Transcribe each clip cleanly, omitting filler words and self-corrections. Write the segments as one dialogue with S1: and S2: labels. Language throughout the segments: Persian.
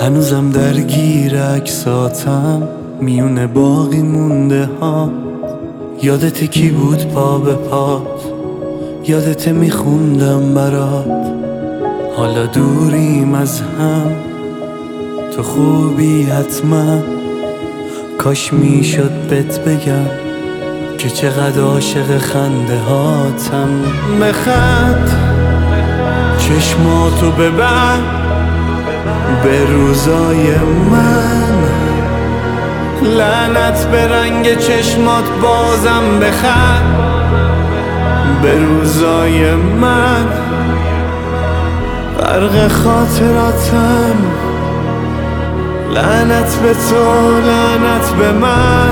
S1: هنوزم درگیر عکساتم، میونه باقی مونده ها. یادت کی بود پا به پات، یادت میخوندم برات. حالا دوریم از هم، تو خوبی حتما. کاش میشد بهت بگم که چقدر عاشق خنده هاتم. بخند چشماتو ببند به روزای من، لعنت به رنگ چشمات بازم بخند به روزای من. غرق خاطراتم، لعنت به تو، لعنت به من.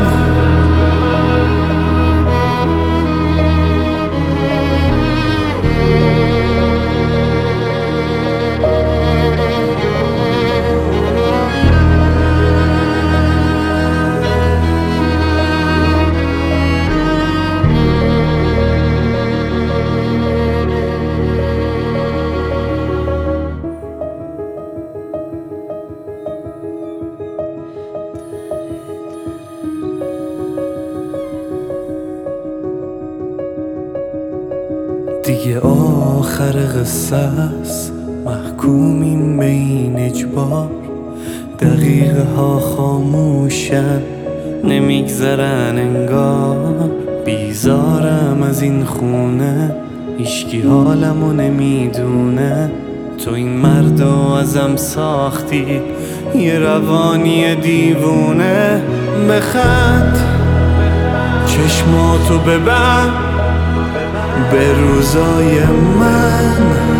S1: دیگه آخر قصه است، محکومیم به این اجبار. دقیقه ها خاموشن، نمیگذرن انگار. بیزارم از این خونه، هیچکی حالمو نمیدونه. تو این مردو ازم ساختی، یه روانی دیوونه. بخند چشماتو ببند به روزای من،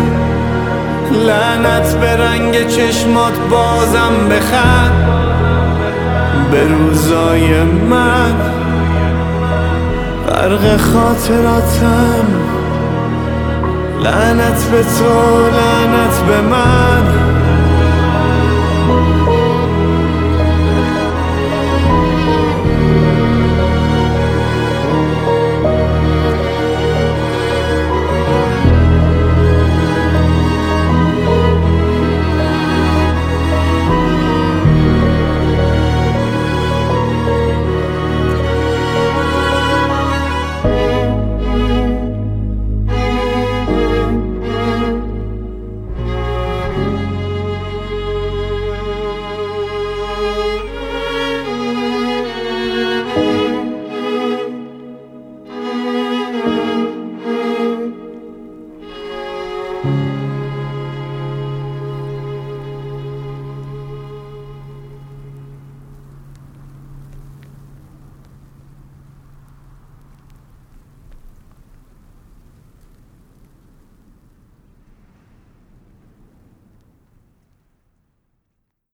S1: لعنت به رنگ چشمات بازم بخند به روزای من. غرق خاطراتم، لعنت به تو، لعنت به من.